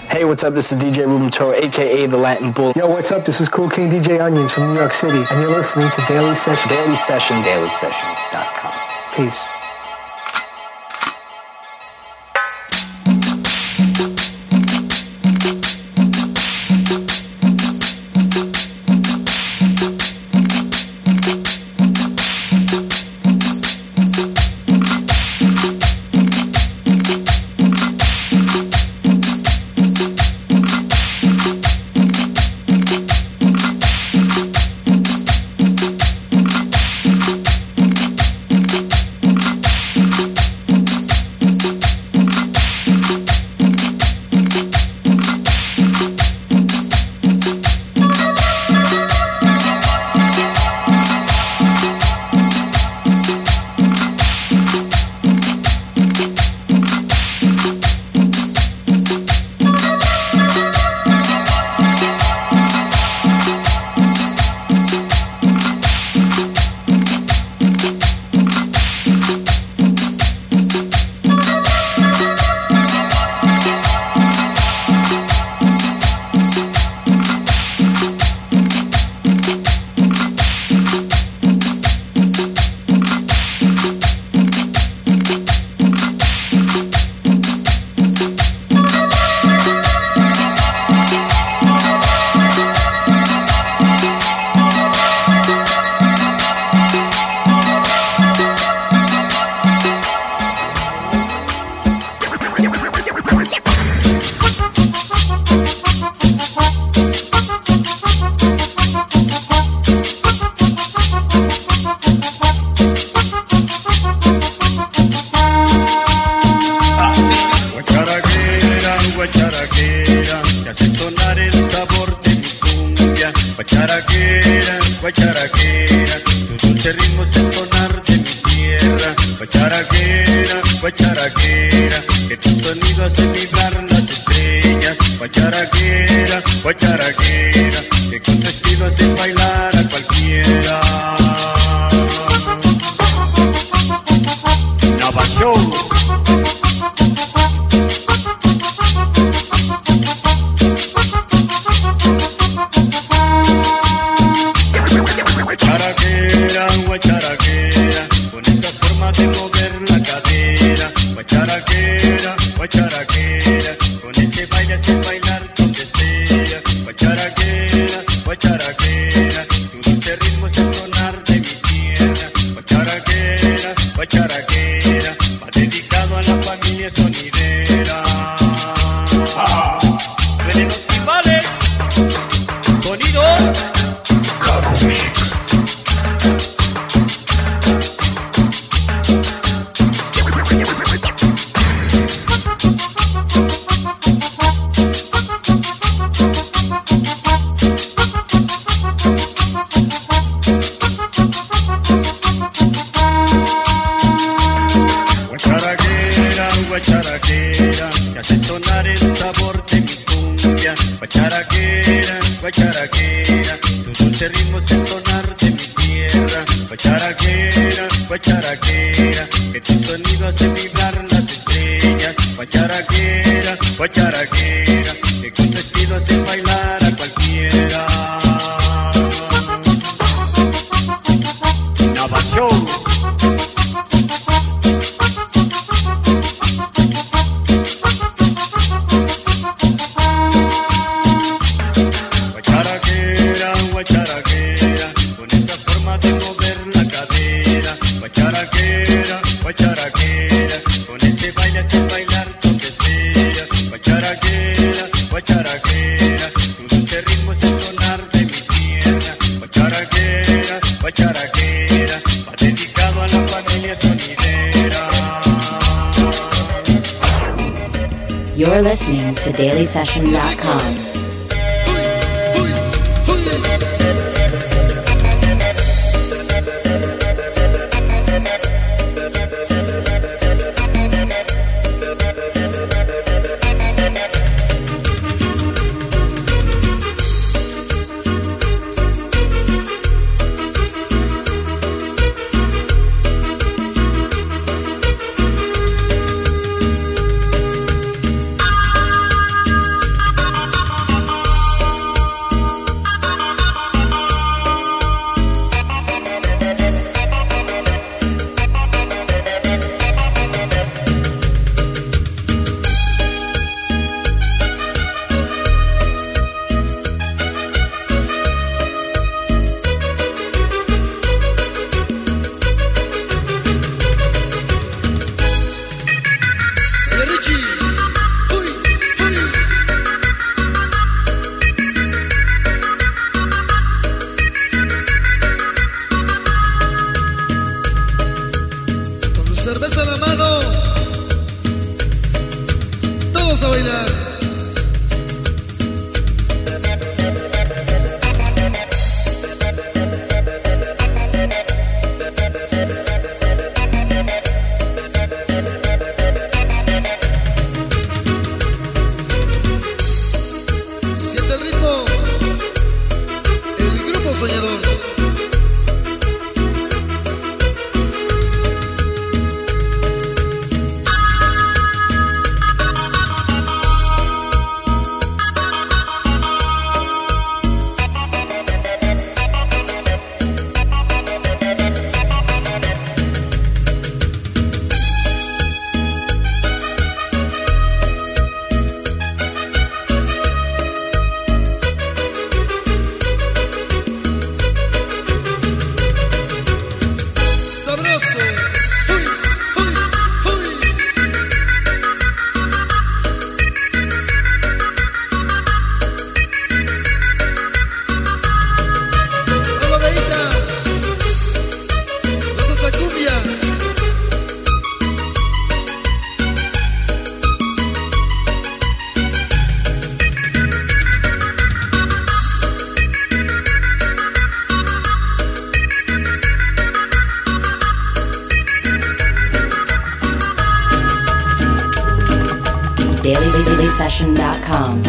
Hey, what's up? This is DJ Ruben Toro, a.k.a. The Latin Bull. Yo, what's up? This is Cool King DJ Onions from New York City, and you're listening to Daily Session. Daily Session. DailySession.com. Peace. You're listening to DailySession.com. Vamos a bailar. Siente el ritmo. El grupo soñador. DailySession.com.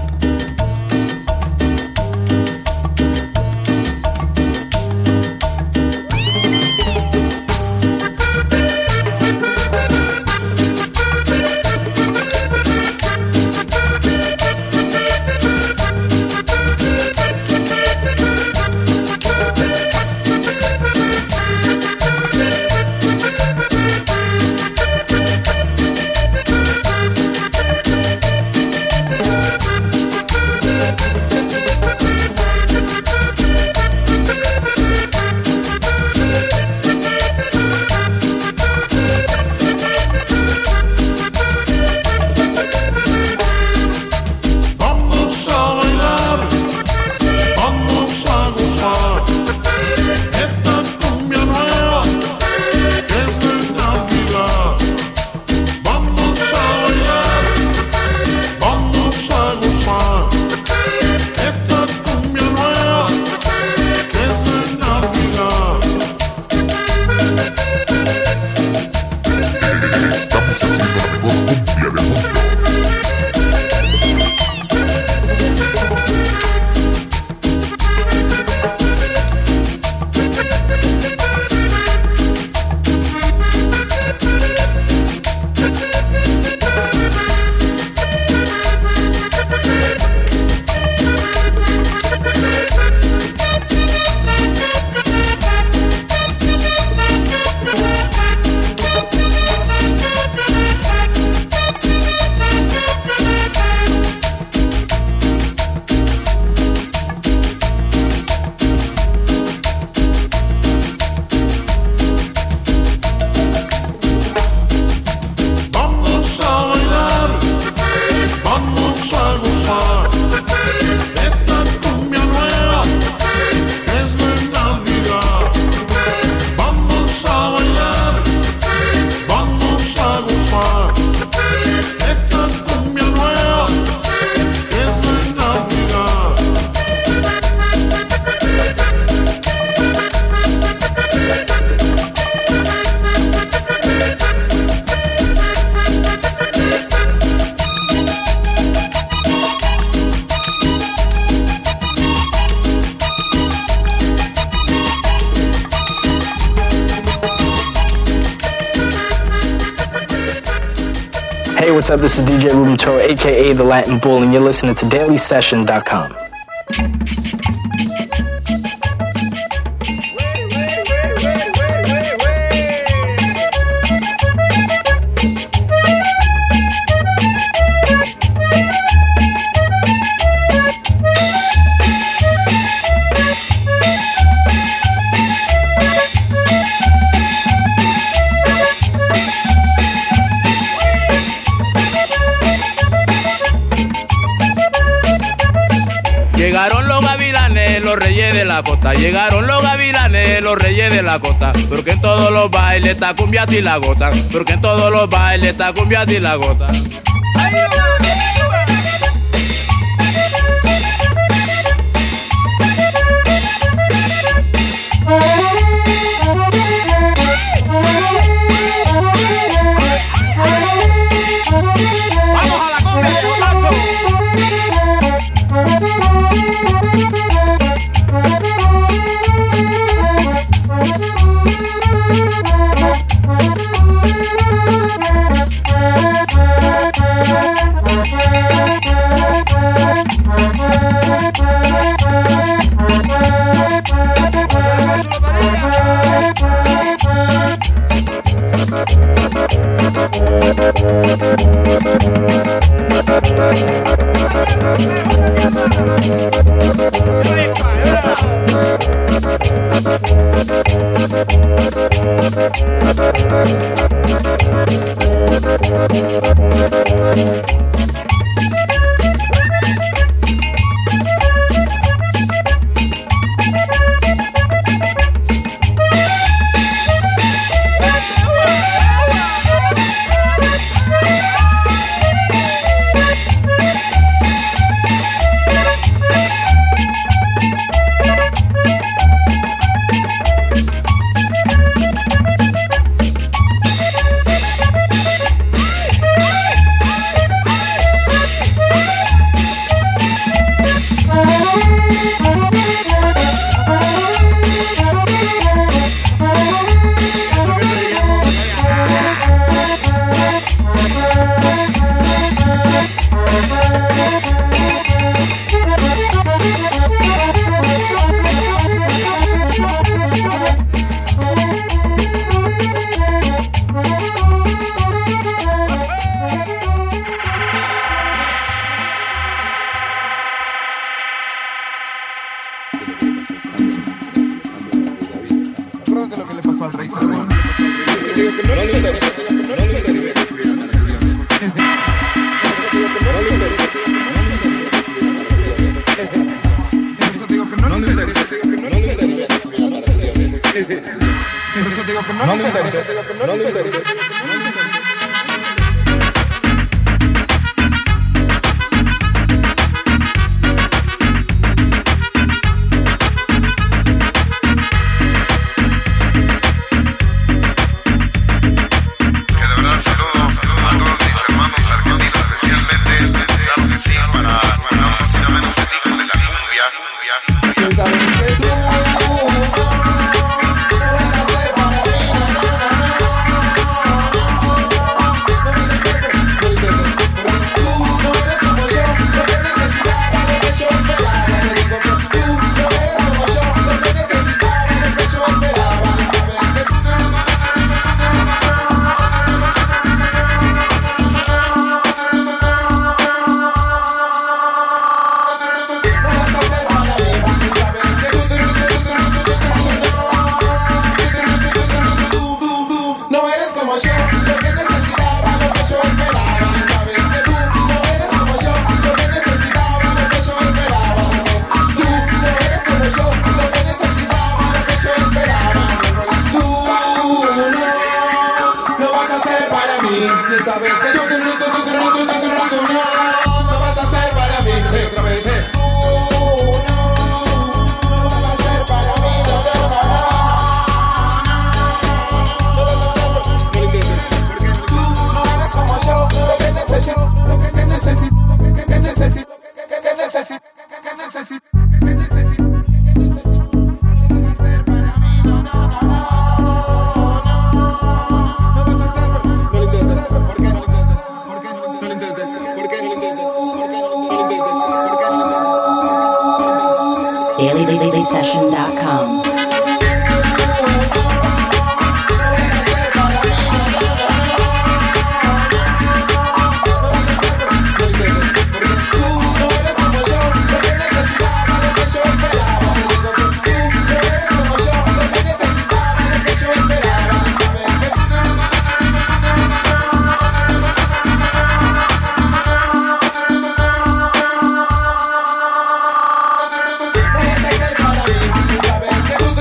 Hey, what's up? This is DJ Ruben Toro, aka The Latin Bull, and you're listening to DailySession.com. Llegaron los gavilanes, los reyes de la costa. Llegaron los gavilanes, los reyes de la costa. Porque en todos los bailes está cumbia y la gota. Porque en todos los bailes está cumbia y la gota. ¡Ay, DailySession.com. Para mí, ¿sabes? Que tú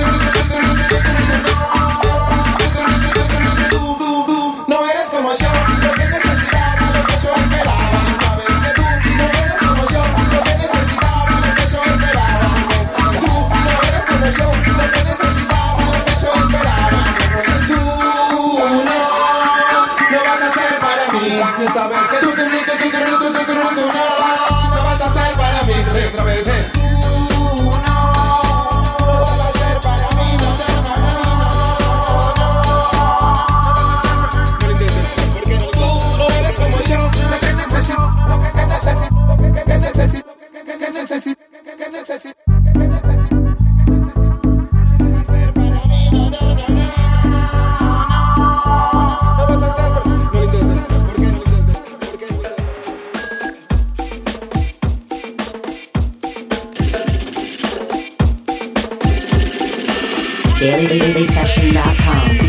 dailysession.com.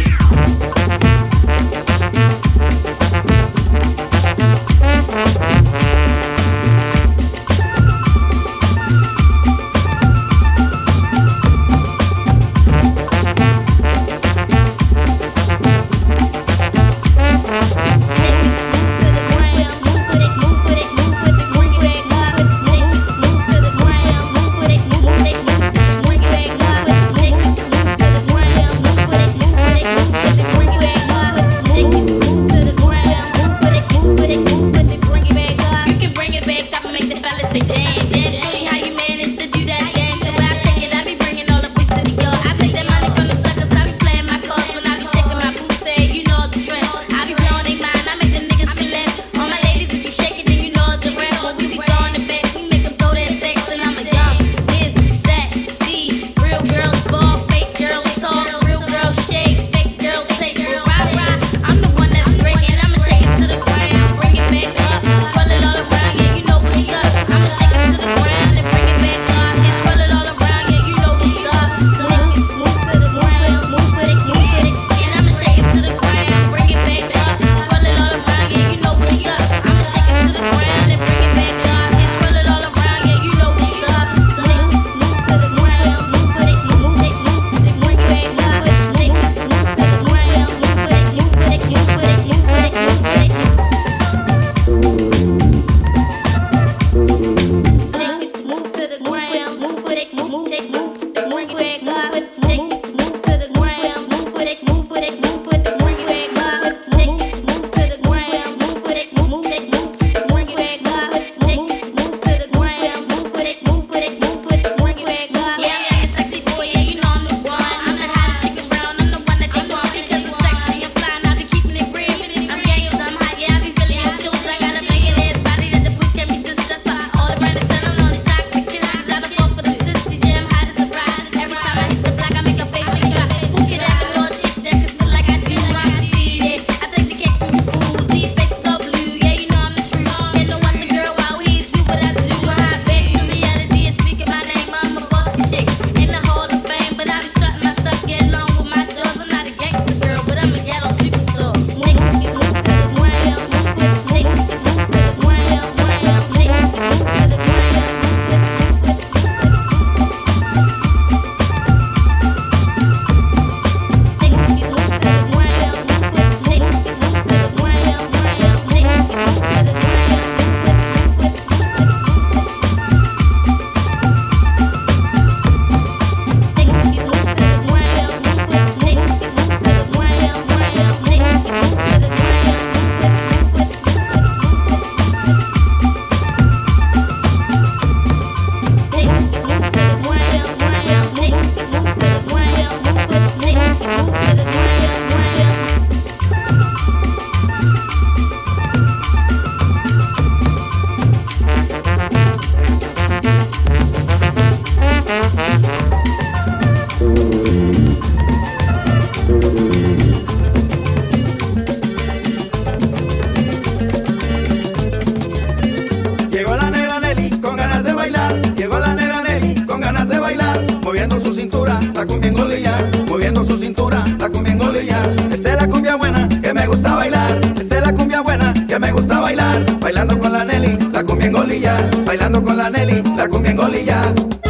Bailando con la Nelly, la cumbia en Golilla.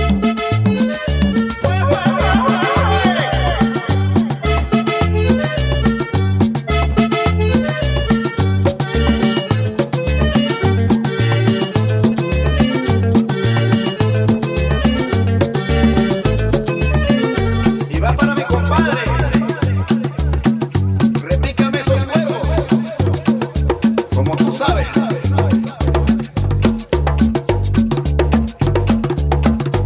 Y va para mi compadre. Replícame esos juegos, como tú sabes.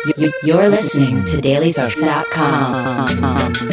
You're listening to DailySearch.com.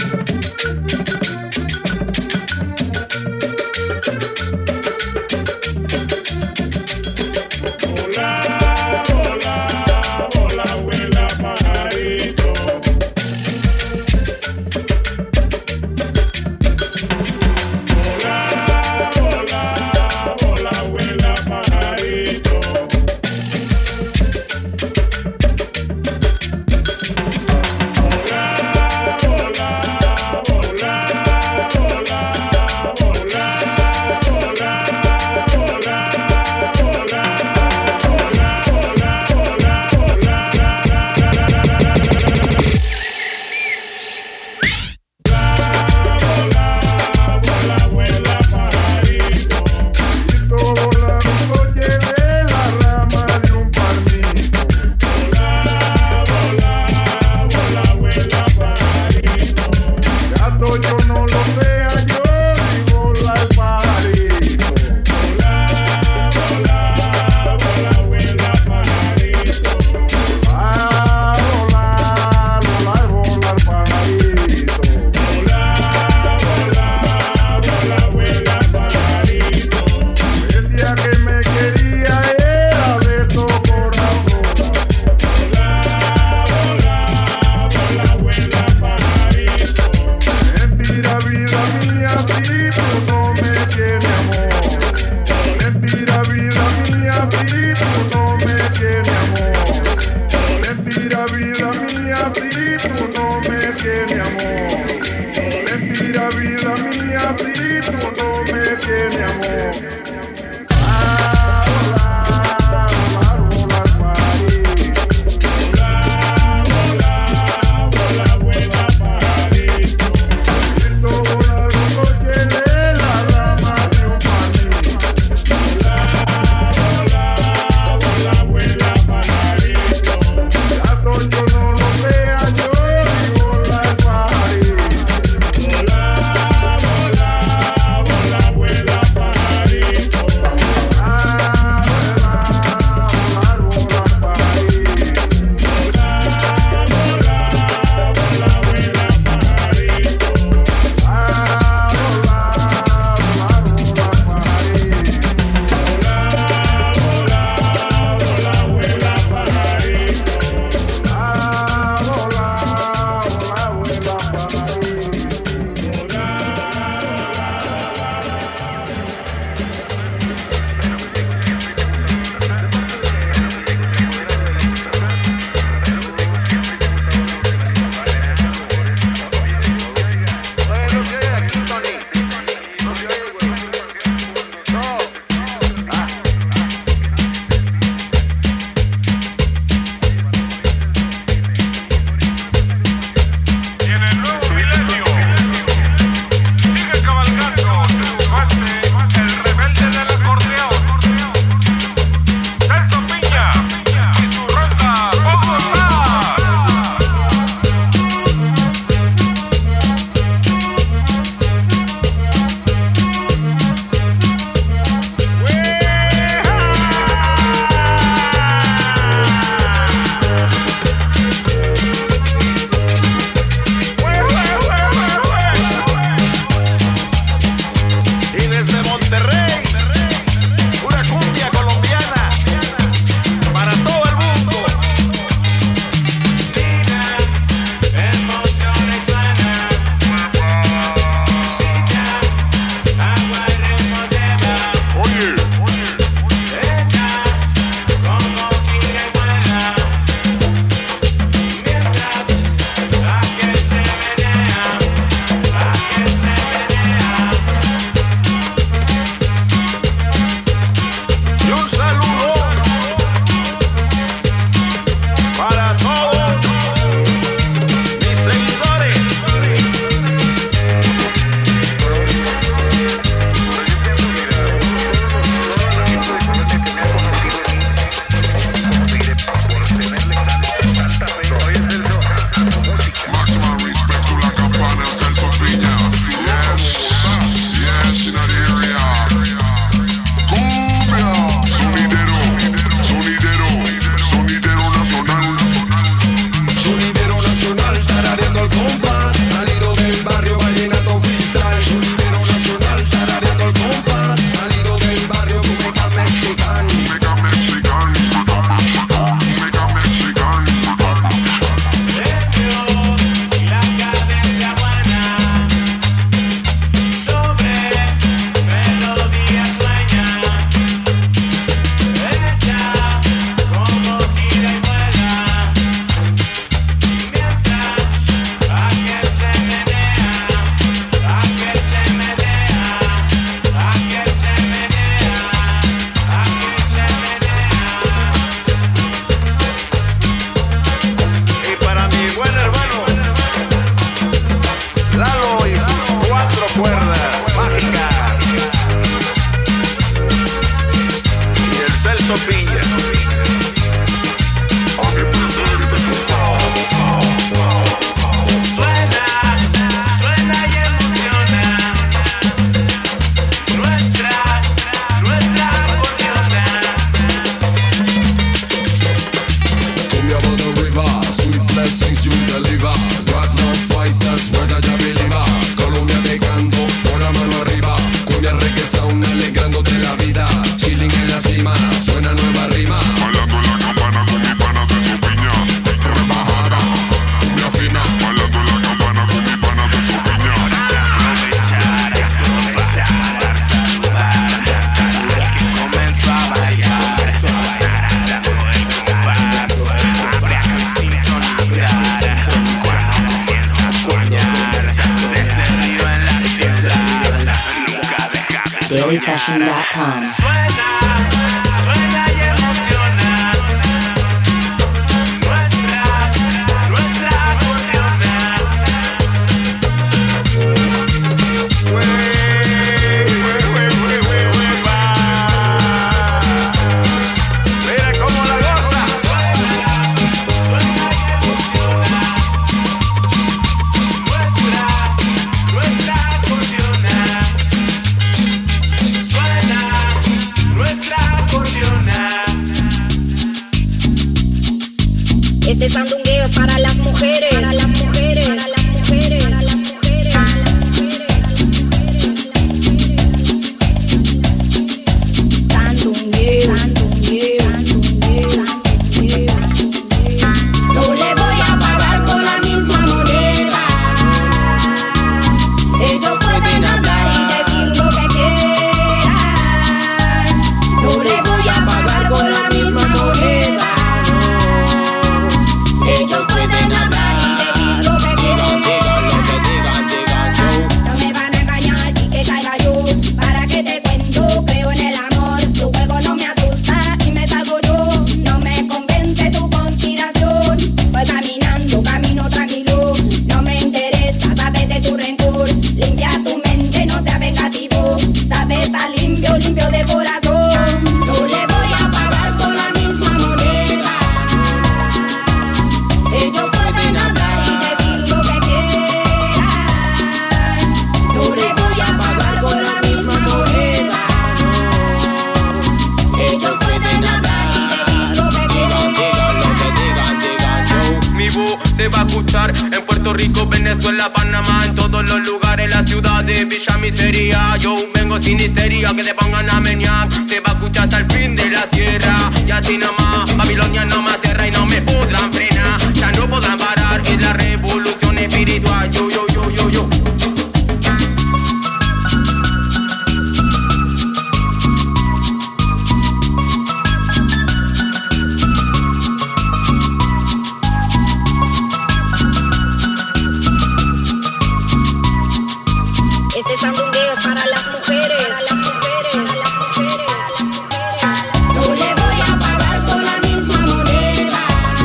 Sofía. Suena y emociona nuestra acordeona. Cumbia by the river, sweet blessings you deliver. Got no fighters, whether ya believers. Colombia te canto, con la mano arriba. Cumbia reggae sound, alegrándote la vida. Chilling en la cima, suena nueva rima. Bailando en la campana con mis panas en sus piñas. Rebajada, cumbia fina. Bailando en la campana con mis panas en sus piñas. Aprovechar para saludar que comenzó a bailar. Dando el compás, habrá que sintonizar cuando comienza a soñar. Desde el río en la ciudad, nunca deja de soñar. DailySession.com. Suena y emociona nuestra acordeona. Mira cómo la goza. Suena y emociona nuestra acordeona. Suena nuestra acordeona. Este sandungueo es para las mujeres, para las mujeres, para las mujeres, para las mujeres, para las mujeres. Sandungueo, sandungueo, sandungueo, sandungueo. No le voy a pagar con la misma moneda. Ellos pueden hablar y decir lo que quieran. No le voy a pagar con la misma moneda. Ellos pueden hablar y decir lo que quieran. No me van a engañar y que caiga yo. ¿Para qué te cuento? Creo en el amor. Tu juego no me asusta y me salgo yo. No me convence tu conspiración. Voy caminando, camino tranquilo. No me interesa, sabes de tu rencor. Limpia tu mente, no seas vengativo. Sabes, está limpio, limpio de corazón. No le voy a pagar con la misma moneda. Ellos pueden hablar y decir lo que quieran. No le voy a pagar con la misma moneda. Ellos pueden hablar y decir lo que quieran. Mi voz se va a escuchar en Puerto Rico, Venezuela, Panamá, en todos los lugares, la ciudad de Villa Miseria. Yo vengo sin histeria, que te pongan a menear. Se va a escuchar hasta el fin de la tierra. Y así nomás, Babilonia no me aterra y no me podrán frenar. Ya no podrán parar, es la revolución espiritual. Yo. Este sandungueo es para las mujeres, para las mujeres, para las mujeres, para las mujeres. No le voy a pagar con la misma moneda.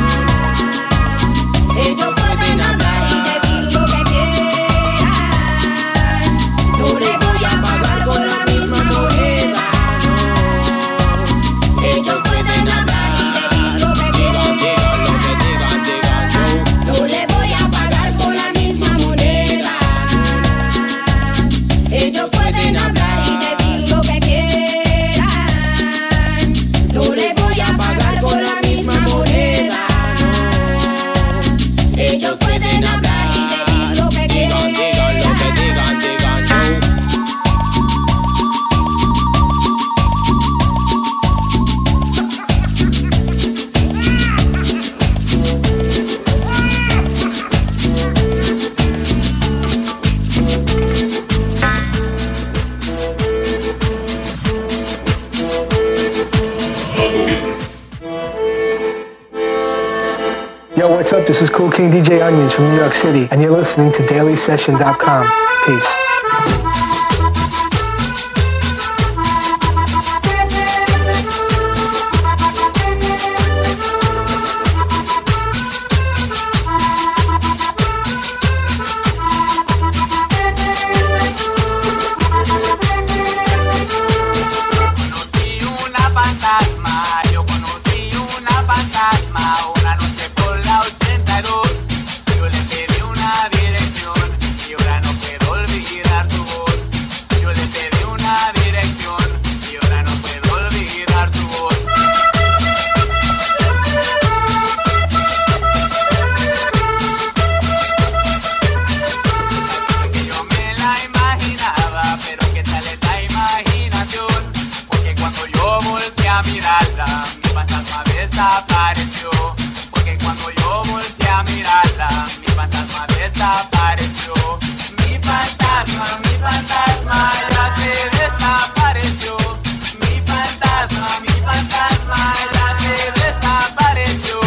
Ellos pueden hablar y decir lo que quieran. No le voy a pagar con la misma moneda. Ellos pueden hablar y decir lo que quieran. No le voy a pagar con la misma moneda. Ellos pueden hablar y decir lo que quieran. No le voy a pagar con la misma moneda. Ellos pueden hablar y decir lo que quieran. Yo, what's up? This is Cool King DJ Onions from New York City, and you're listening to DailySession.com. Peace. Y una fantasma a mirarla, mi fantasma desapareció. Porque cuando yo volteé a mirarla, mi fantasma desapareció. Mi fantasma ya se desapareció. Mi fantasma ya se desapareció.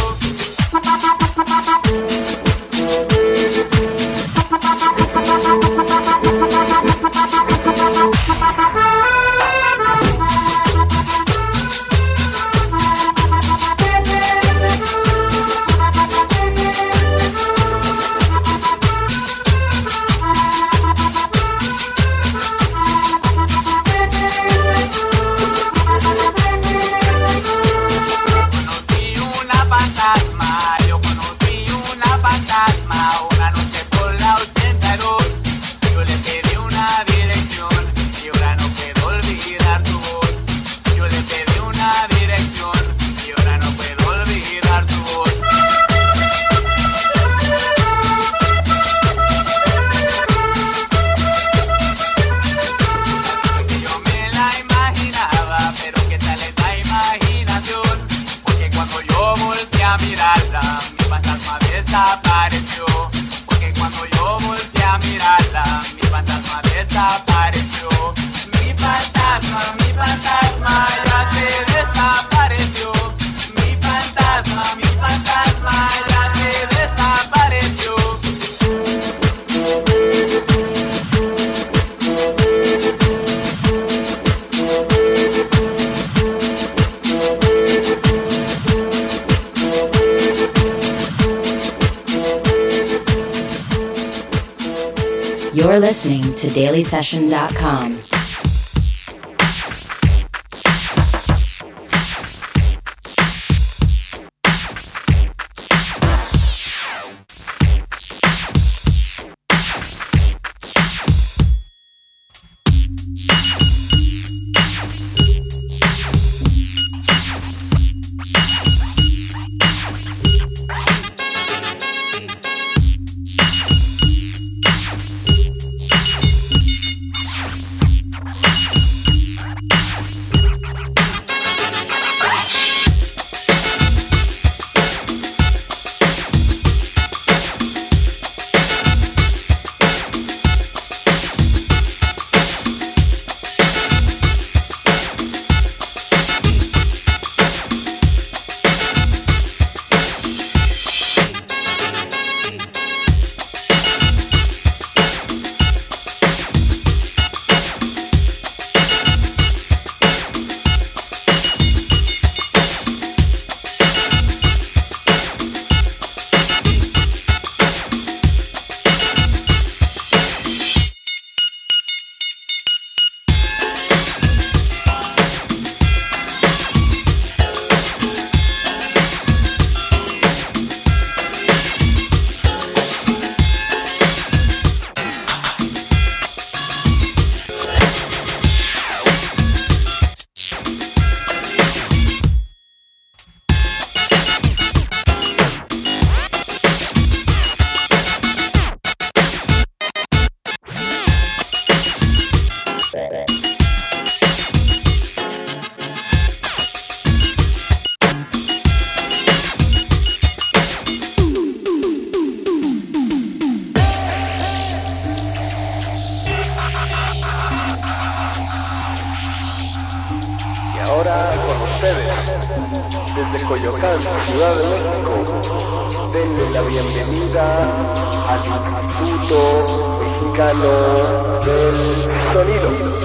Desapareció, porque cuando yo volteé a mirarla, mi fantasma desapareció. Mi fantasma ya se desapareció. Mi fantasma ya se desapareció. You're listening to dailysession.com. Desde Coyoacán, Ciudad de México, denle la bienvenida al Instituto Mexicano del Sonido.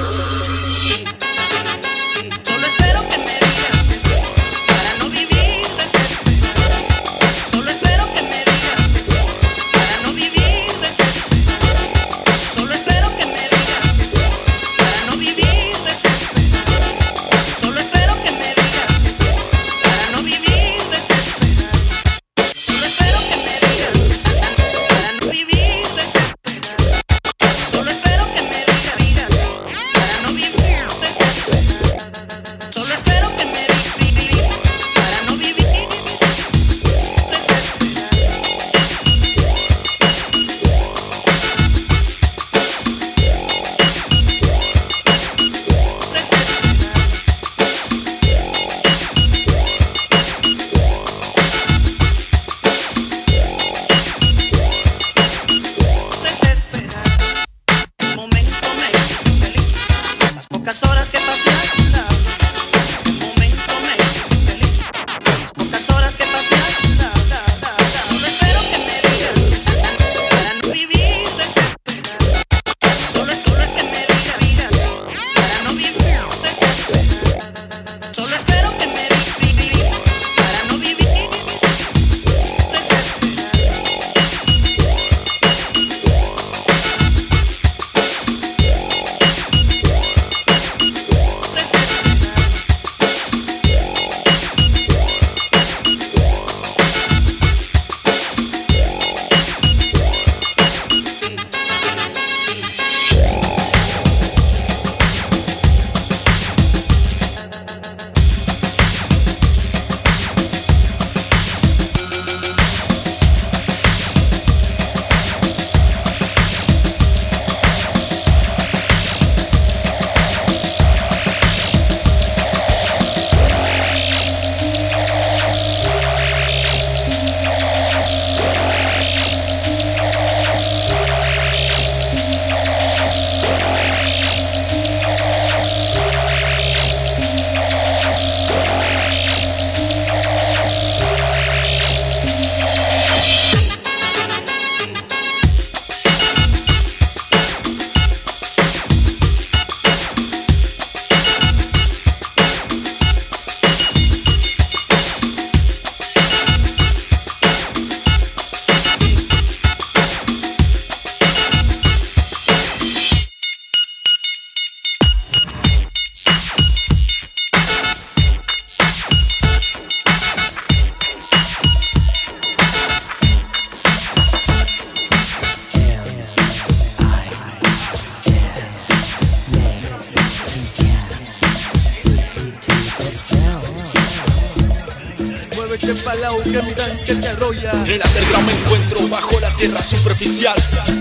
Vete palao que miran que te arrolla. En el underground me encuentro bajo la tierra superficial,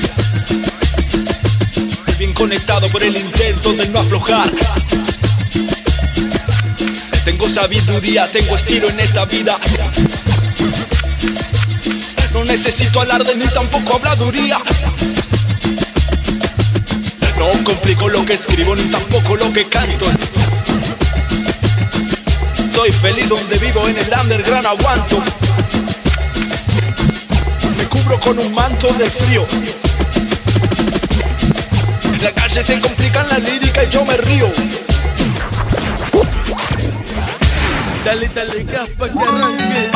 bien conectado por el intento de no aflojar. Tengo sabiduría, tengo estilo en esta vida. No necesito alarde ni tampoco habladuría. No complico lo que escribo ni tampoco lo que canto. Estoy feliz donde vivo, en el underground aguanto. Me cubro con un manto del frío. En la calle se complican la lírica y yo me río. Dale, dale gas pa' que arranque.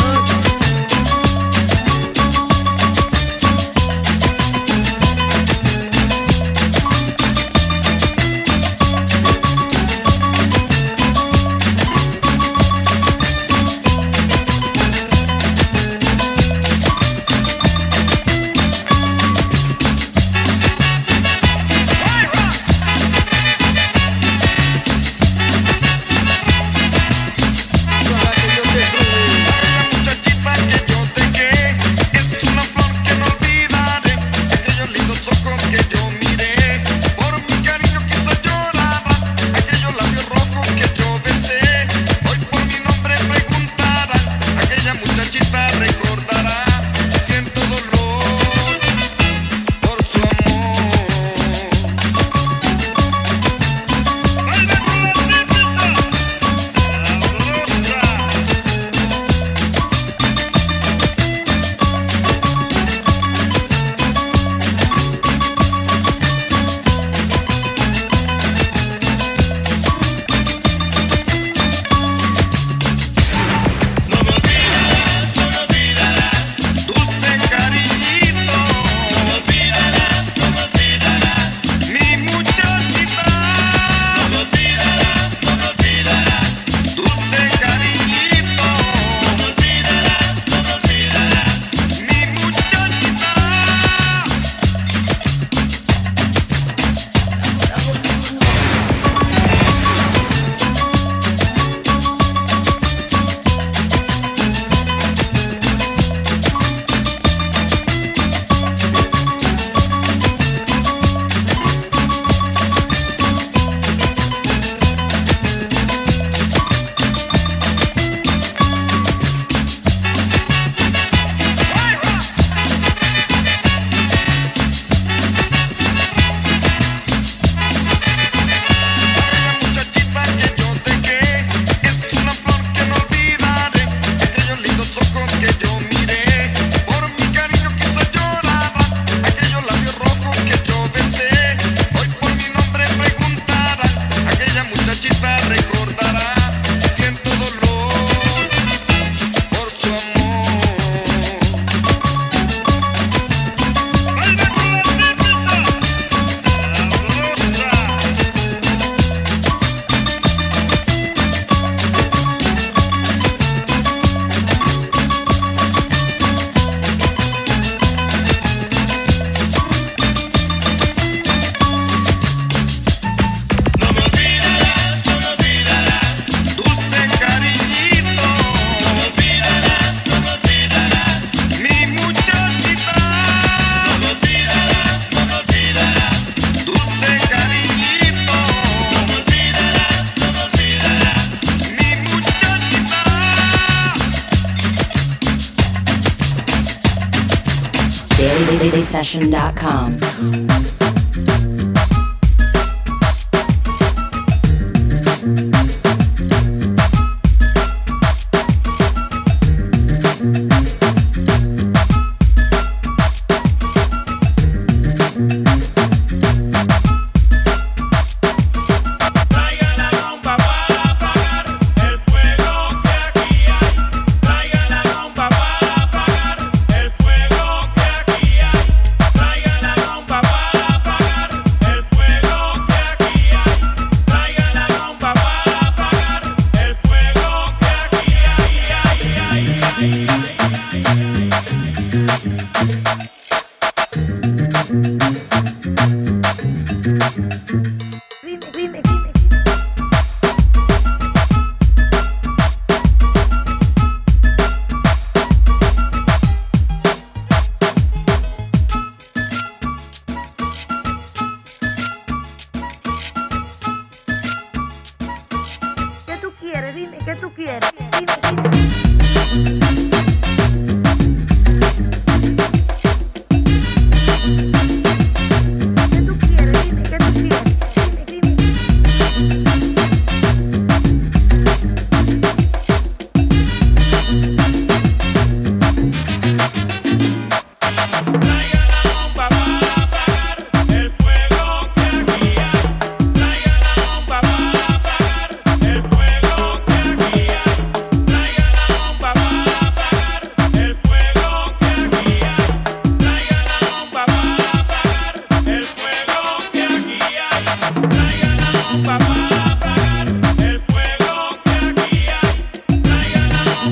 DailySession.com. Traigan la bomba para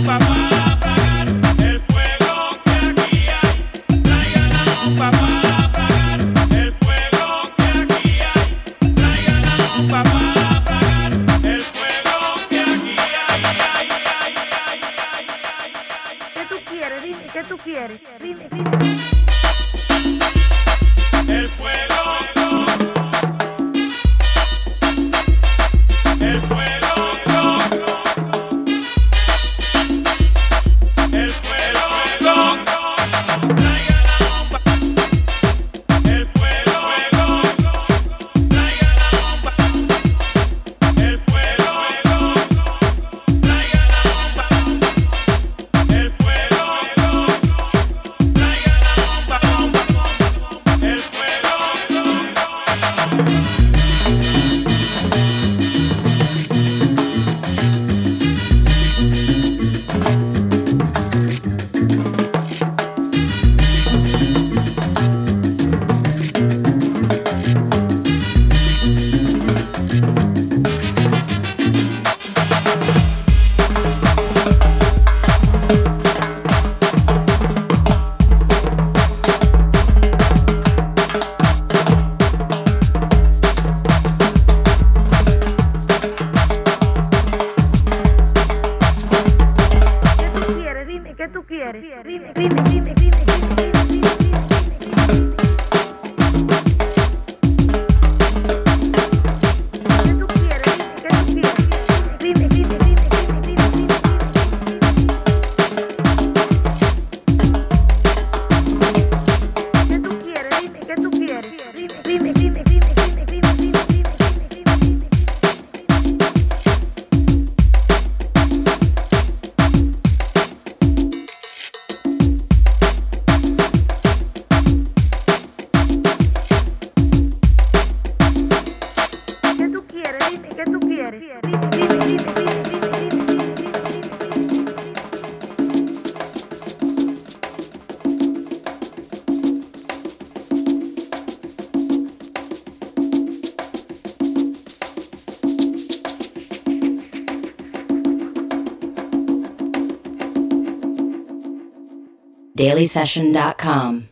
DailySession.com.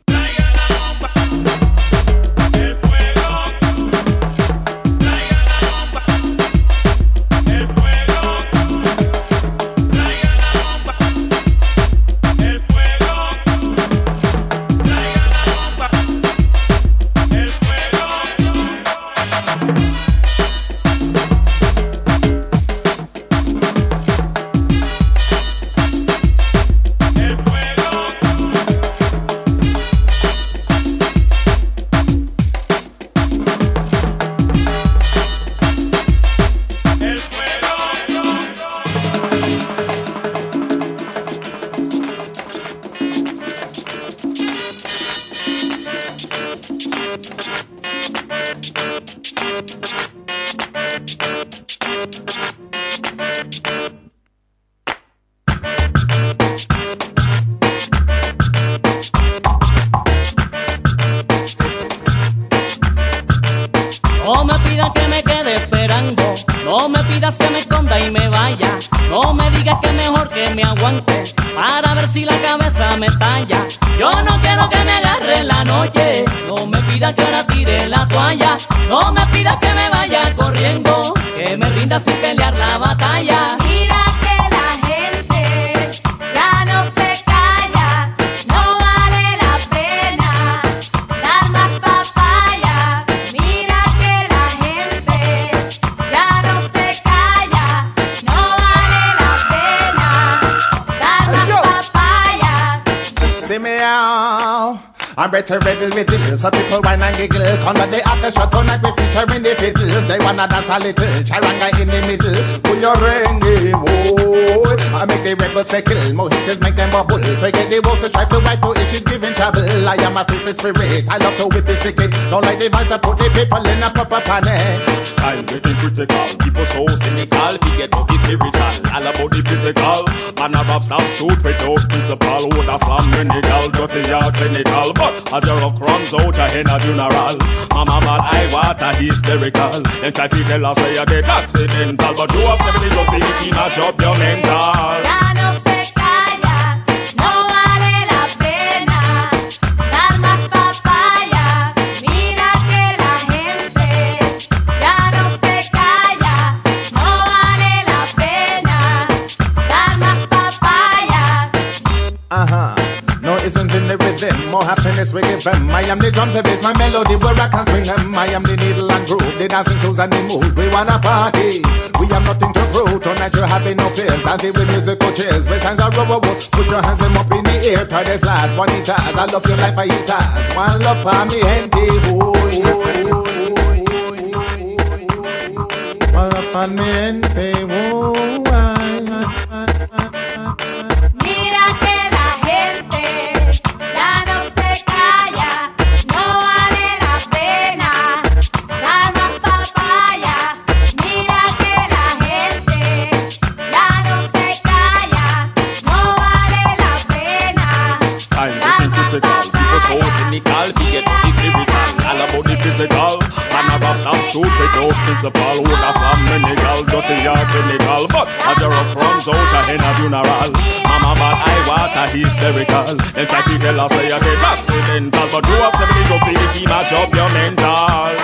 No me pidas que me quede esperando, no me pidas que me esconda y me vaya, no me digas que mejor que me aguante para ver si la cabeza me talla. Yo no quiero que me agarre la noche, no me pidas que ahora tire la toalla, no me pidas que me vaya corriendo, que me rinda sin pelear la batalla. Mira que la gente ya no se calla, no vale la pena dar más papaya. Mira que la gente ya no se calla, no vale la pena dar más papaya. See me out. I'm better ready with it. So people whine and giggle. Come on the after shot tonight we featuring the fiddles. They wanna dance a little. Charanga in the middle. Pull your ringy, boy. I make the rebels circle. Mojitos make them bubble. Forget the walls to strive to wipe to itches giving trouble. I am a free spirit. I love to whip the stick it. Don't like the vice to put the people in a proper panic. I'm getting critical. People so cynical. Forget about the spiritual. All about the physical. Man a rap stop shoot without principle. Would a slam medical. Dirty or clinical. A jar of crumbs out a hen a funeral. Mama man I water hysterical. Then try to tell us say you get accidental, but you have 70 to 15 a job your mental. Ya no se more happiness we give them. I am the drums, the bass, my melody, where I can swing them. I am the needle and groove, the dancing shoes and the moves. We wanna party, we have nothing to prove. Tonight you're having no fears, dancing with musical chairs. With signs of rubber, put your hands them up in the air. Try this last, bonitas, I love your life, I eat us. One love for me, gente, one love for me, gente, shoot without principle, would a slam menigal, dirty or clinical. But a Jarrah runs out a hen a funeral. Mama but I water hysterical. Then try to tell us say you get accidental, but you have 70 to 50 mash up your mental.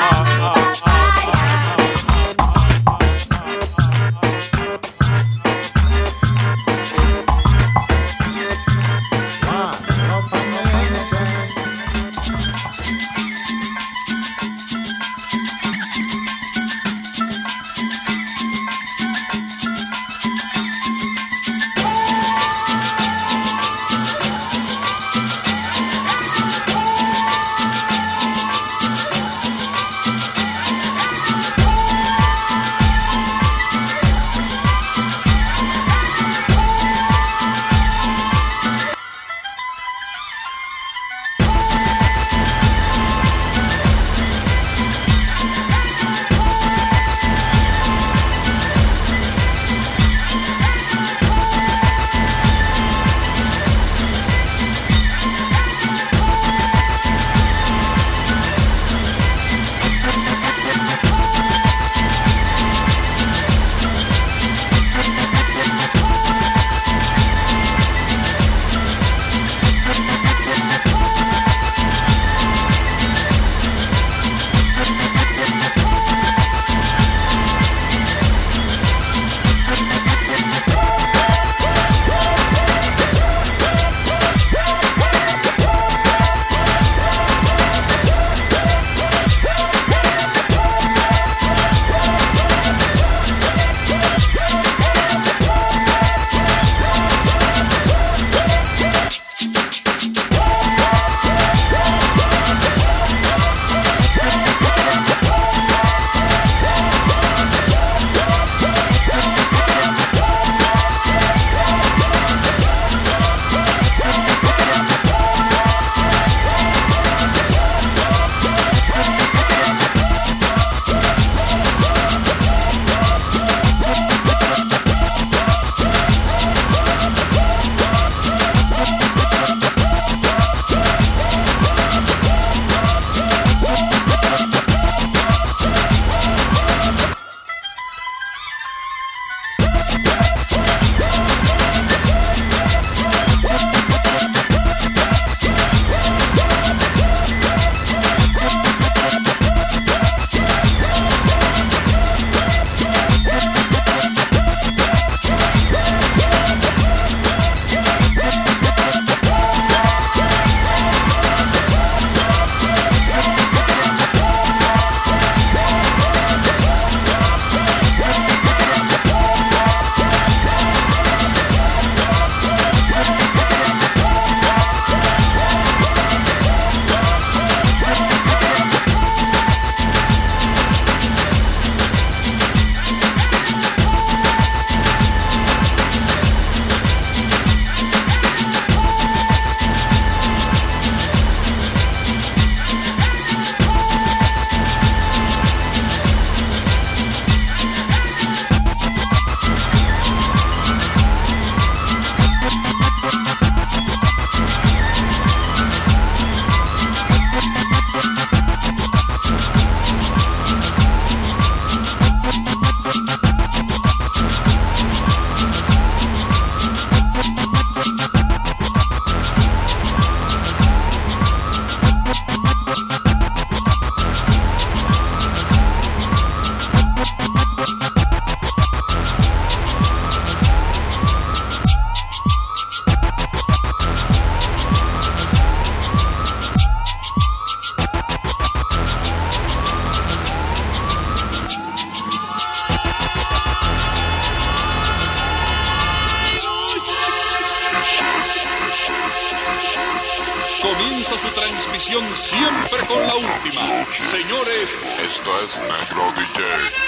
Comienza su transmisión siempre con la última. Señores, esto es Negro DJ.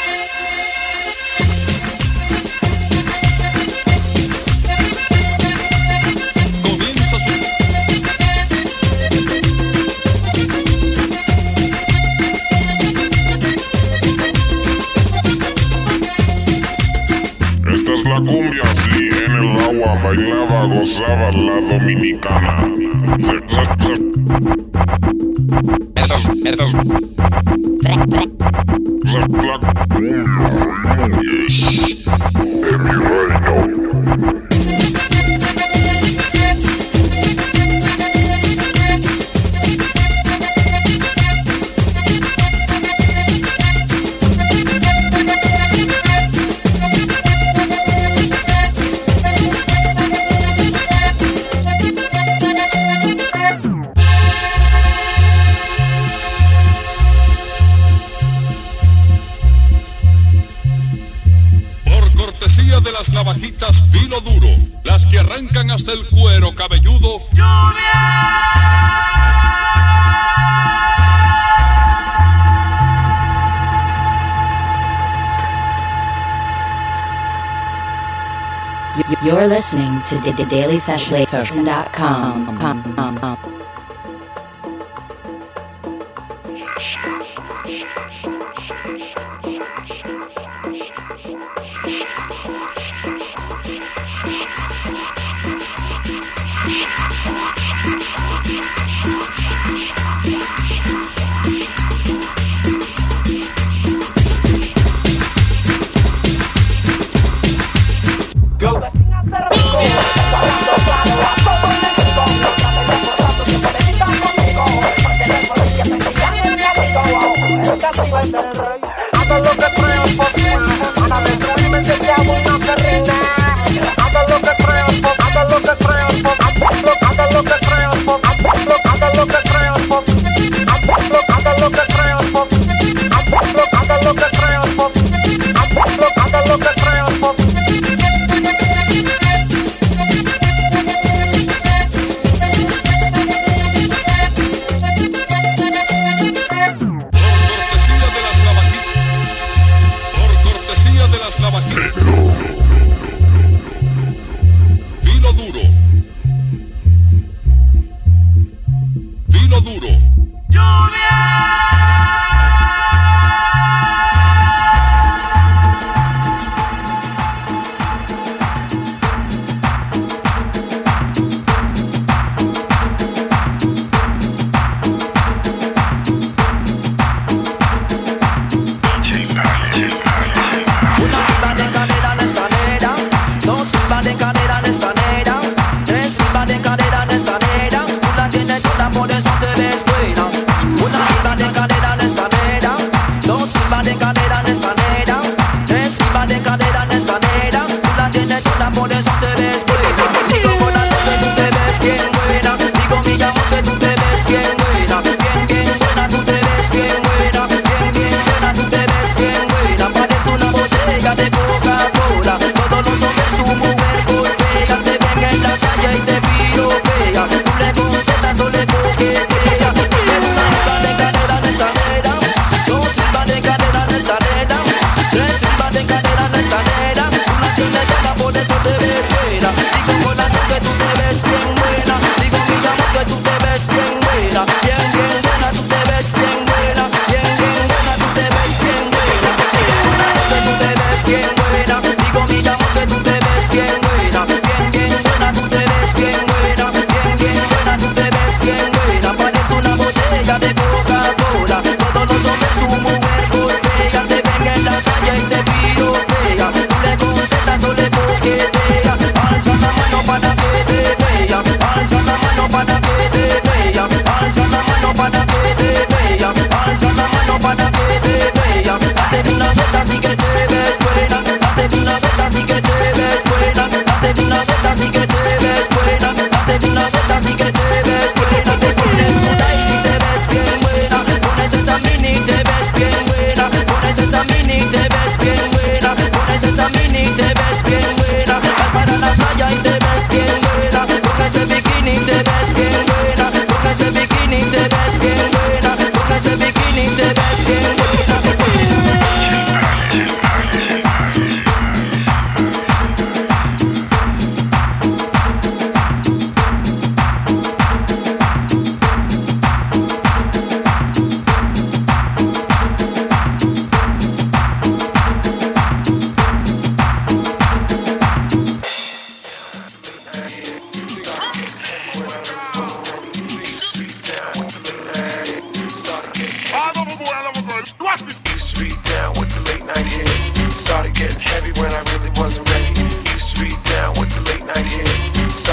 Esta es la cumbia, sí, en el agua bailaba, gozaba la dominicana. Esta es la cumbia, yes, de mi reino. Navajitas filo duro, las que arrancan hasta el cuero cabelludo. You're listening to dailysession.com. Go.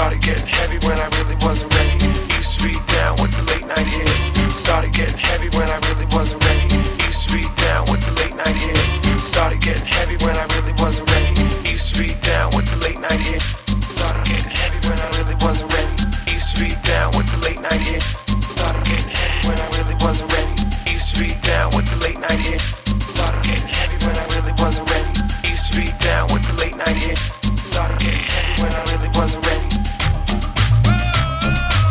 Started getting heavy when I really wasn't ready. Used to be down with the late night hit. Started getting heavy when I really wasn't ready. Used to be down with the late night hit. Started getting heavy when I really wasn't ready. Used to be down with the late night hit. Started getting heavy when I really wasn't ready. Used to be down with the late night hit. Started getting heavy when I really wasn't ready. Used to be down with the late night hit. Started getting heavy when I really wasn't ready. Used to be down with the late night hit. Started getting heavy when I really wasn't ready.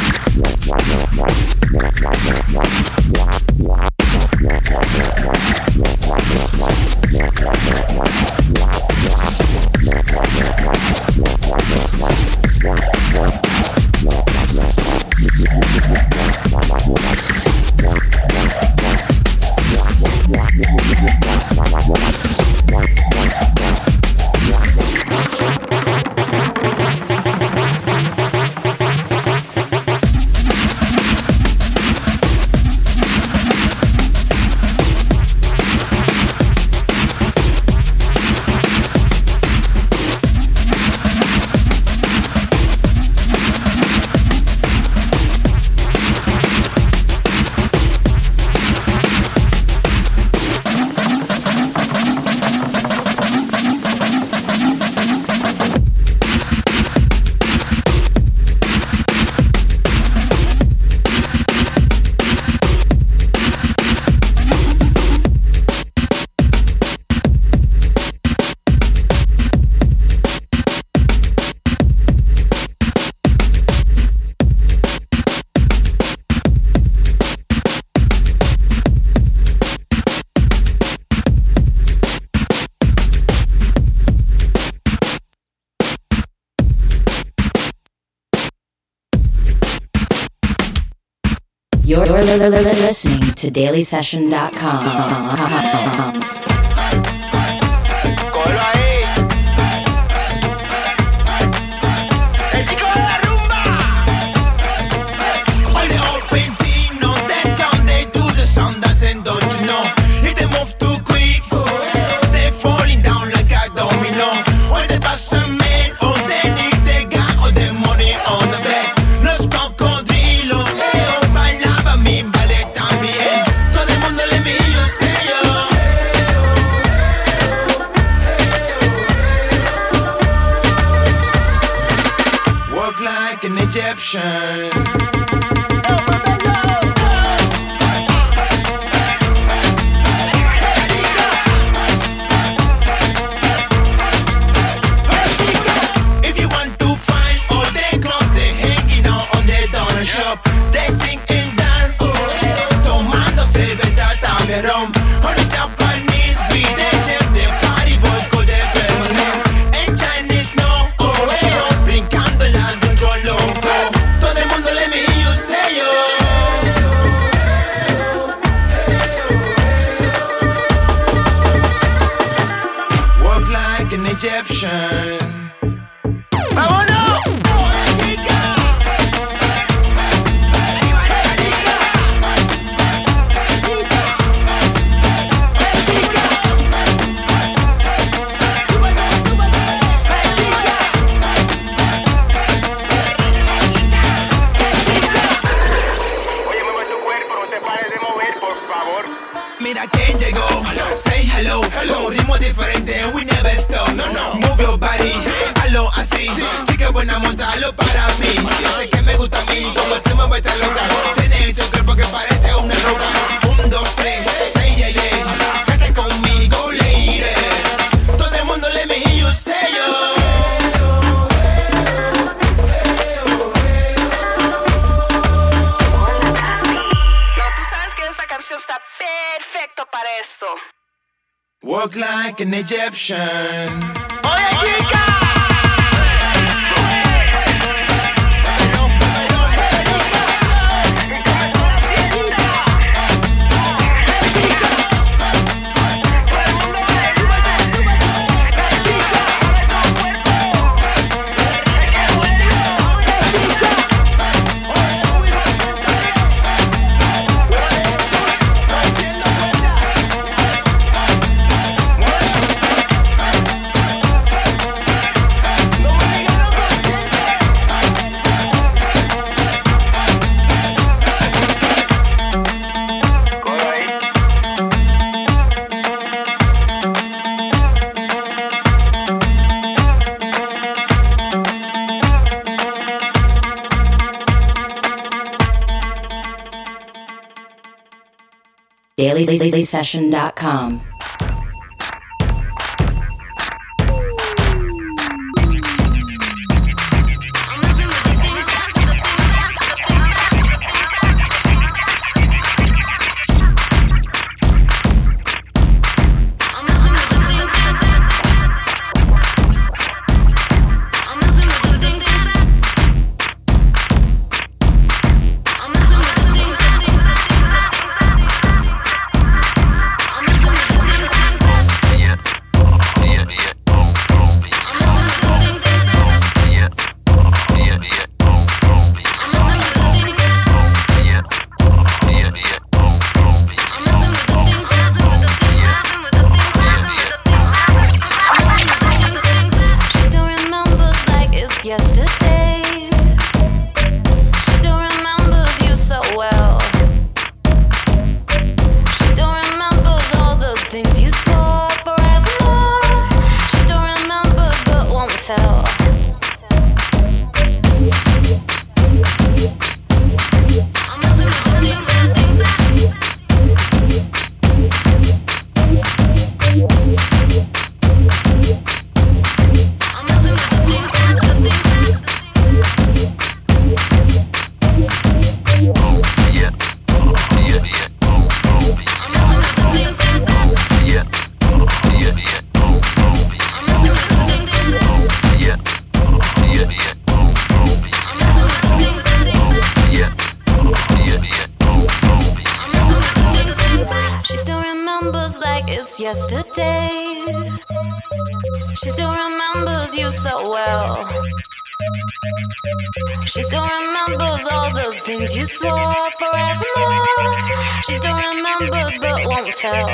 You're listening to dailysession.com. Work like an Egyptian. dailysession.com. was yesterday. She still remembers you so well. She still remembers all the things you swore forevermore. She still remembers but won't tell.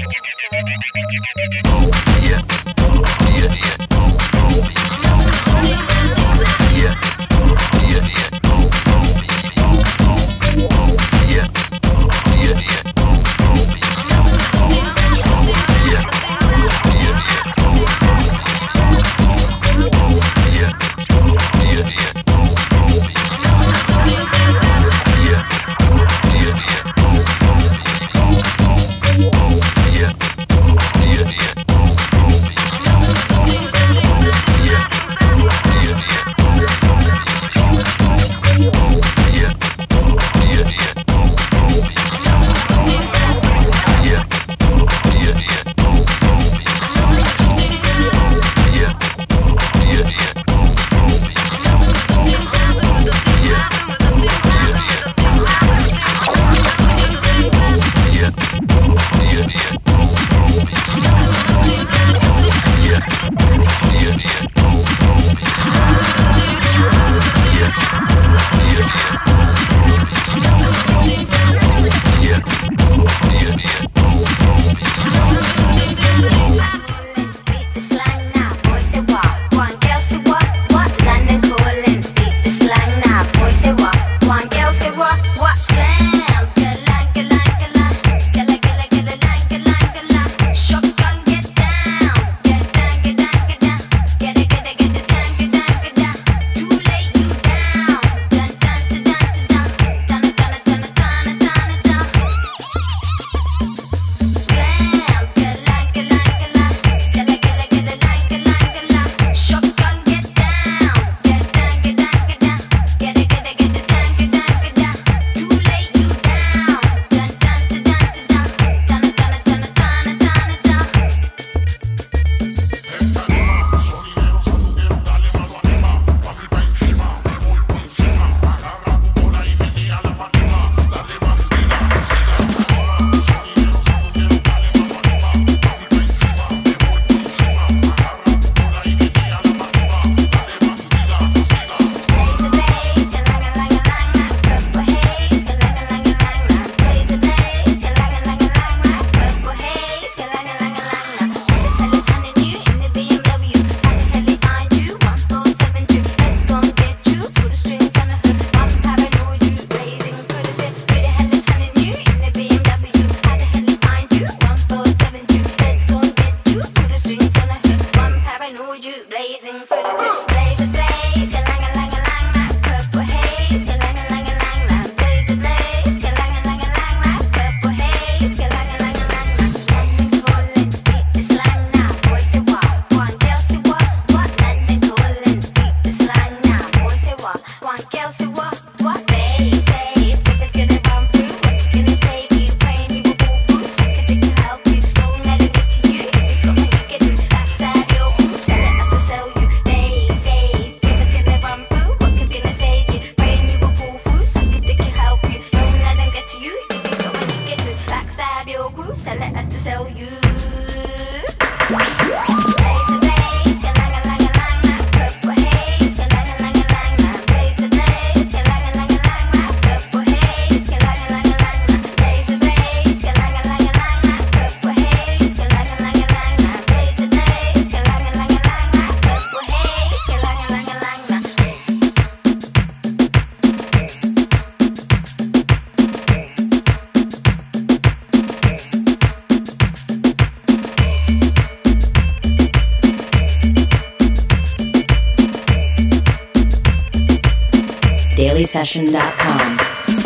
DailySession.com.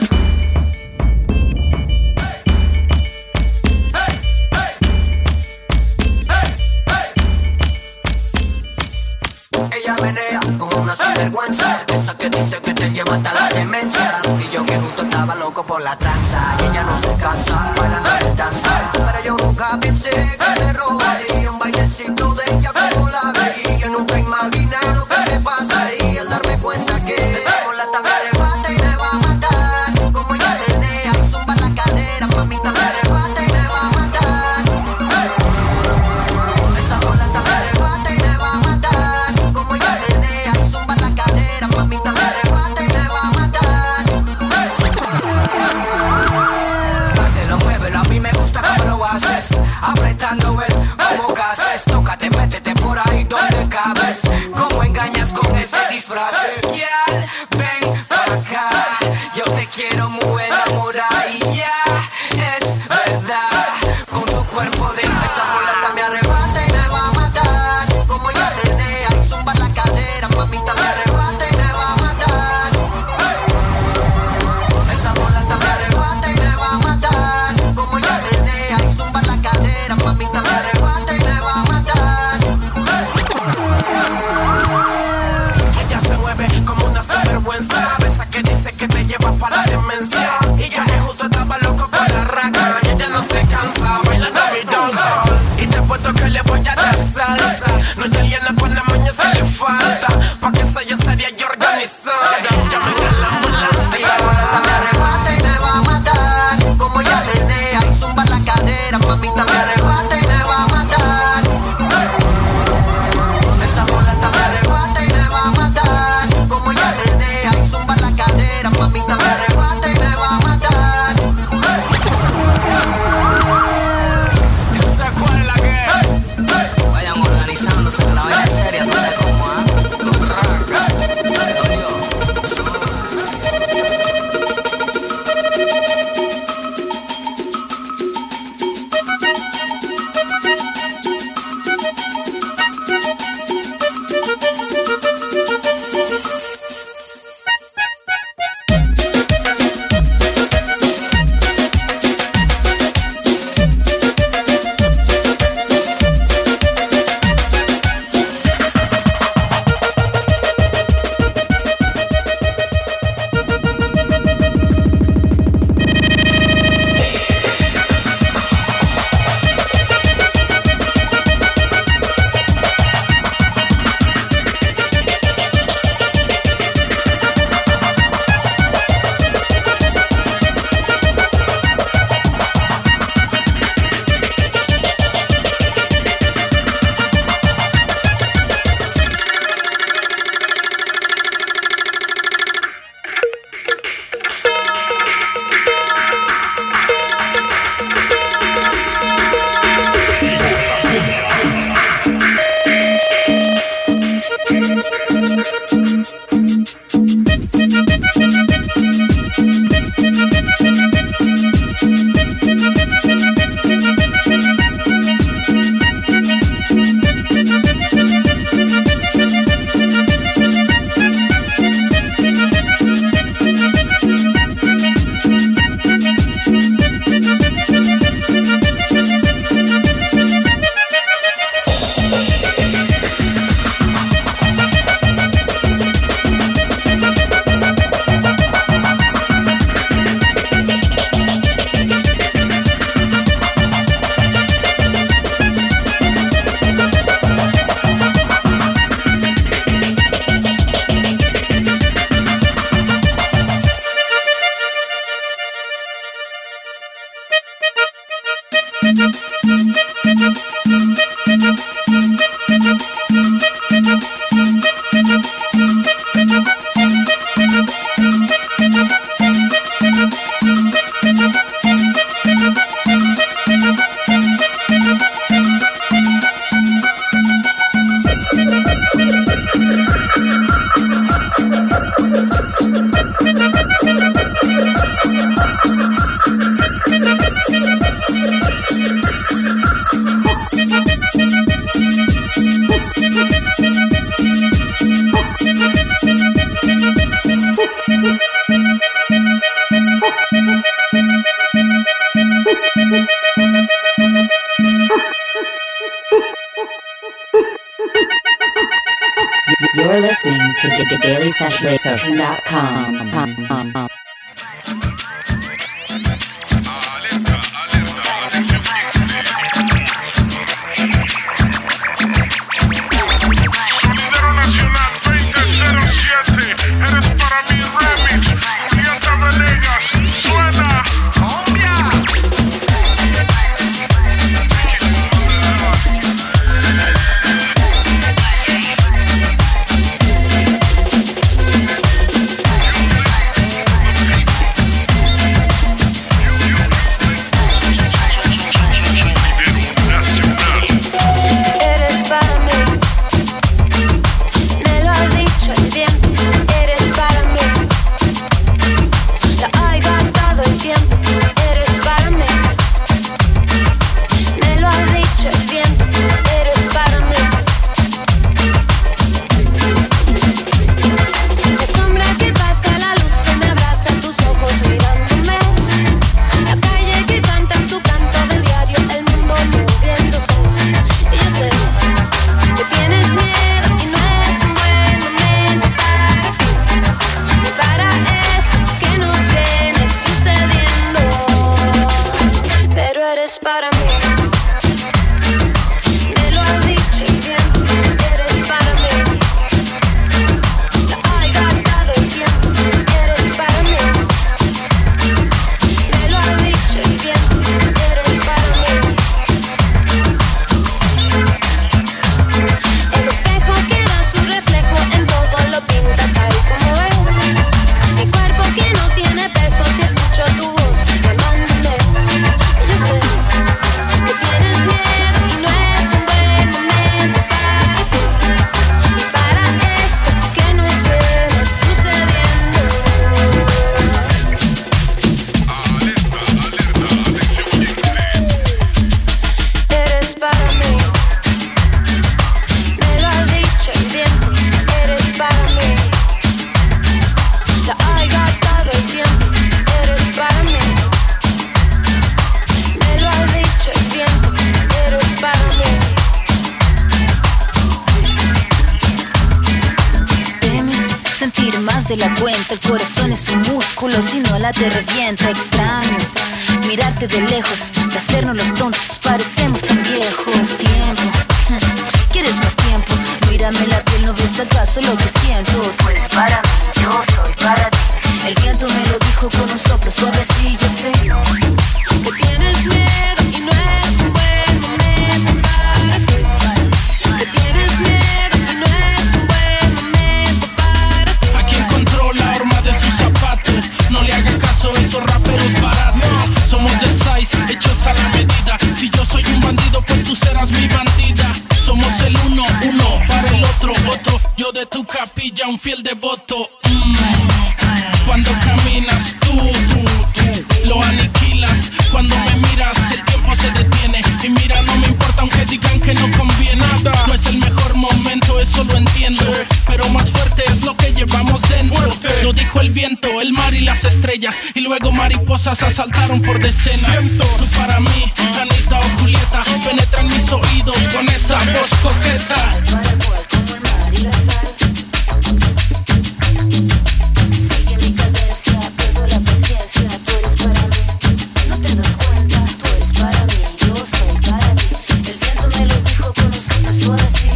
Ella menea como una sinvergüenza, esa que dice que te lleva hasta la demencia. Y yo que justo estaba loco por la tranza, y ella no se cansa, bailando de danza. Pero yo nunca pensé que me robaría un bailecito de ella como la vi. Yo nunca imaginé lo que me pasaría al darme cuenta que besamos la tabla rebate y me va a matar. Como ella menea y zumba la cadera, mamita me arrebata y me va a matar. ese disfraz. Ven para acá, yo te quiero muy enamorada y ya es verdad. Con tu cuerpo de esa mulata me arrebata y me va a matar. Como ella menea y zumba la cadera, mamita me arrebata y me va a matar. Esa mulata me arrebata y me va a matar. Como ella menea y zumba la cadera, mamita me arrebata y me va a matar. Ella se mueve como una sinvergüenza, esa que dice que te lleva para la demencia. Y yo que justo estaba loco con la raga, y ella no se cansa bailando mi danza. Y te apuesto que le voy a dar salsa. No te llena con las mañas que le falta, pa' que esa ya estaría yo organizada. Llamen a la ambulancia. Esa mulata me arrebata y me va a matar. Como ella menea y zumba la cadera, mamita me arrebata y me va a matar. Esa mulata me arrebata y me va a matar. Como ella menea y zumba la cadera, mamita me arrebata y me va a matar. Yo sé cuál es la que vayan organizándose, que la vaina es seria, tú sabes cómo, You're listening to DailySession.com. eres para mí. Me lo has dicho y bien, eres para mí. Ay, gastado el tiempo, eres para mí. Me lo has dicho y bien, eres para mí. El espejo queda su reflejo en todo lo pinta tal y como es. Mi cuerpo que no tiene peso si escucho tu voz llamándome. Yo sé que tienes miedo y no es un buen momento para ti y para esto que nos viene sucediendo. Eres para mí. Me lo has dicho y bien, eres para mí. Ya he gastado el tiempo, eres para mí. Me lo has dicho y bien, eres para mí. Temes sentir más de la cuenta, el corazón es un músculo, si no la te revienta. Extraño mirarte de lejos, de hacernos los tontos, parecemos tan viejos. Tiempo, ¿quieres más tiempo? Mírame la piel, ¿no ves acaso lo que siento? Tú eres para mí, yo soy para ti. El viento me lo dijo con un soplo suave, sí, yo sé Que tienes miedo y no es un buen momento para ti. Que tienes miedo y no es un buen momento para ti. Aquí encontró la horma de sus zapatos. No le haga caso a esos raperos baratos. Somos del size, hechos a la medida. Si yo soy un bandido, pues tú serás mi bandida. Somos el uno para el otro. Yo de tu capilla, un fiel devoto. Cuando caminas tú lo aniquilas. Cuando me miras, el tiempo se detiene. Y mira, no me importa aunque digan que no conviene. No es el mejor momento, eso lo entiendo. Pero más fuerte es lo que llevamos dentro. Lo dijo el viento, el mar y las estrellas. Y luego mariposas asaltaron por decenas. Tú para mí, Anita o Julieta, penetra en mis oídos con esa voz coqueta. Sigue mi cadencia, pierdo la paciencia. Tú eres para mí, no te das cuenta. Tú eres para mí, yo soy para ti. El viento me lo dijo con un soplo suave, sí.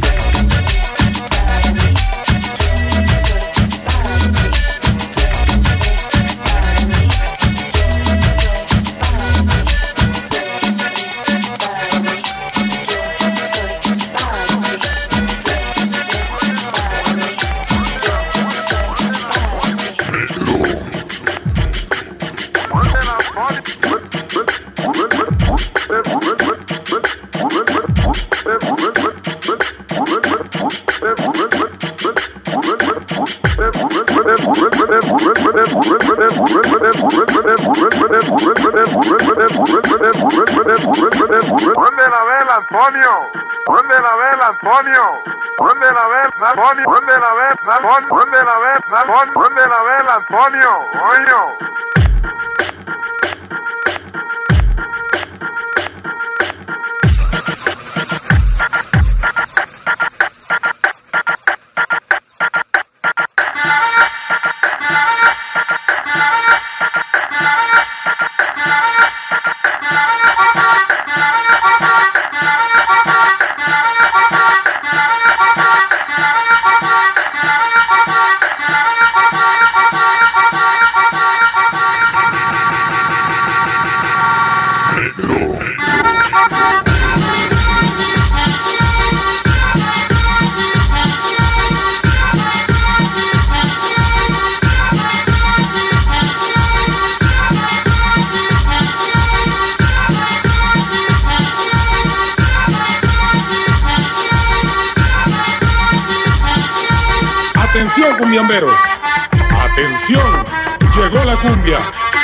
Prende la vela, Antonio. Prende la vela, Antonio. Prende la vela, Antonio. Prende la vela, Antonio. Prende la vela, Antonio. Prende la vela, Antonio. Coño. Atención, cumbiamberos. Atención, llegó la cumbia.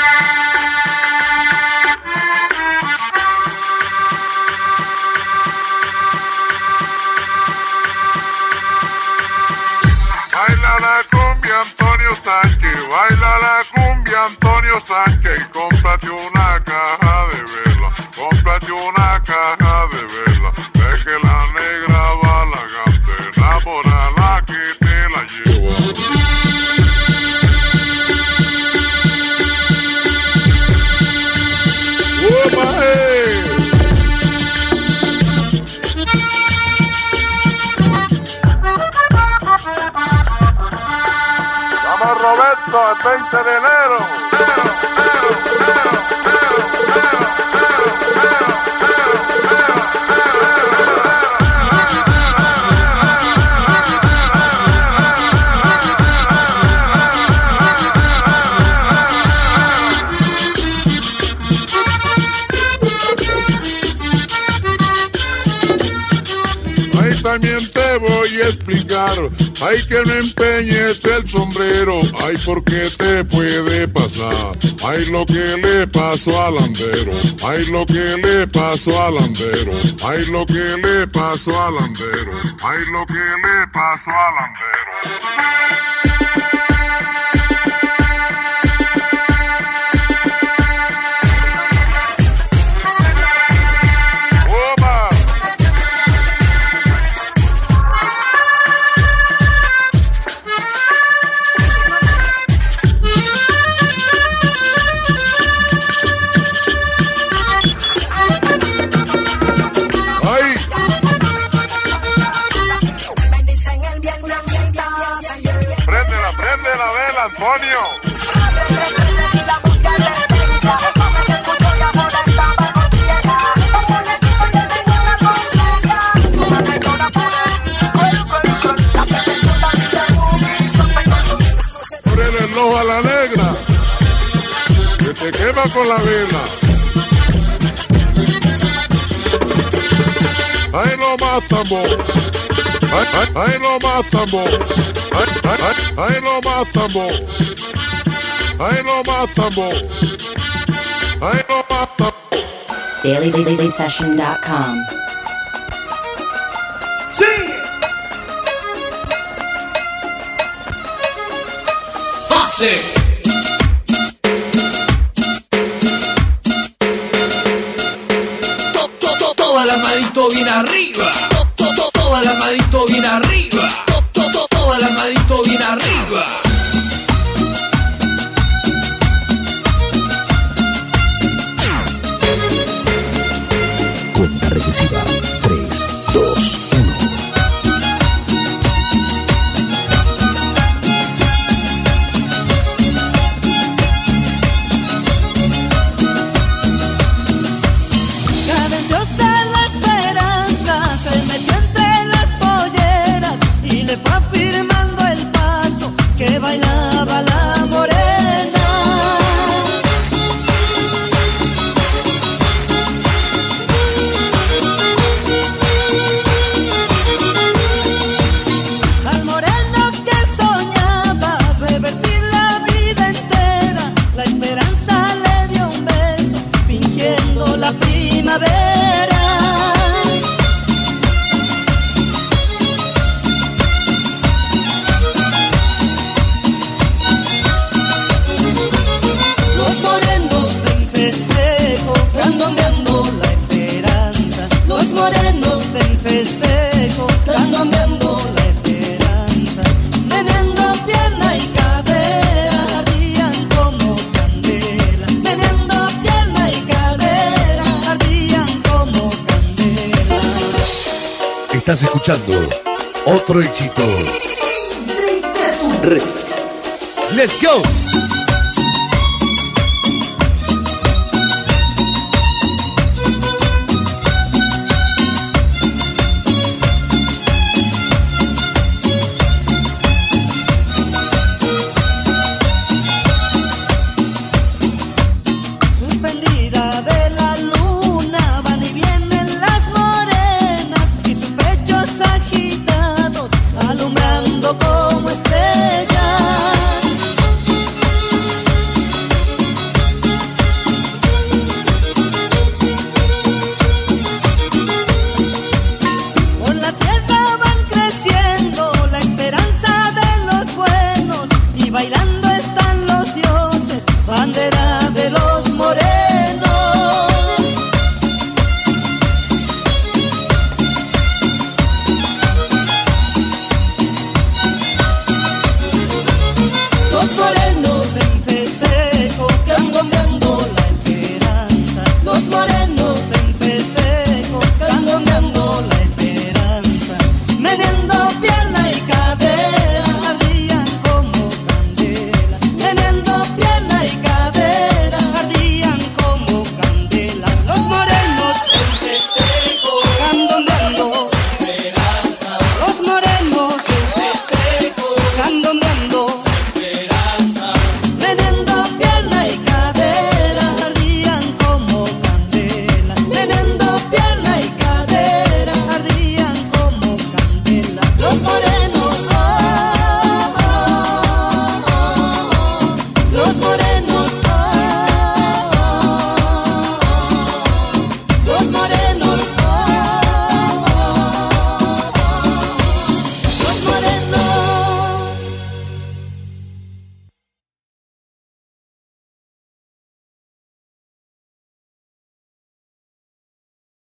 Baila la cumbia, Antonio Sánchez. Baila la cumbia, Antonio Sánchez. Y cómprate una caja de vela. Cómprate una caja de vela. Ve que la negra va la gante. Enamórala que te la lleva. ¡Opa, 20 de enero. También te voy a explicar, ay que no empeñes el sombrero, ay porque te puede pasar, ay lo que le pasó al andero, ay lo que le pasó al andero, ay lo que le pasó al andero, ay lo que le pasó al andero. Antonio. Por el reloj a la negra, que te quema con la vela. Ay, no más tambor. Ay, no más tambor. Ay, no más tambor. Ay, no más tambor. Ay, no más tambor. DailySession.com. Sí. Pase. Toda la manito bien arriba. Toda la manito bien arriba. Toda la manito bien arriba. Cuenta regresiva. 3, 2, 1. Cadenciosa la esperanza se metió entre las polleras y le fue afirmando el paso que bailaba la morena. Al moreno que soñaba revertir la vida entera, la esperanza le dio un beso fingiendo la primavera. Los morenos en festejo, candombeando la esperanza. Los morenos en festejo, candombeando la esperanza. Meneando pierna y cadera, ardían como candela. Meneando pierna y cadera, ardían como candela. Estás escuchando otro éxito. Remix. Let's go.